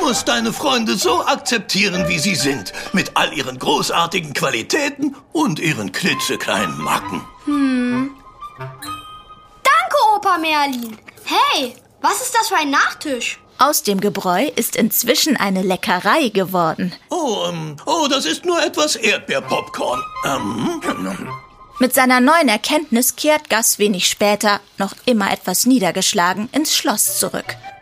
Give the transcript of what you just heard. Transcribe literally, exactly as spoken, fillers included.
musst deine Freunde so akzeptieren, wie sie sind. Mit all ihren großartigen Qualitäten und ihren klitzekleinen Macken. Hm. Danke, Opa Merlin. Hey, was ist das für ein Nachtisch? Aus dem Gebräu ist inzwischen eine Leckerei geworden. Oh, ähm, oh, das ist nur etwas Erdbeerpopcorn. Ähm, Mit seiner neuen Erkenntnis kehrt Gus wenig später, noch immer etwas niedergeschlagen, ins Schloss zurück.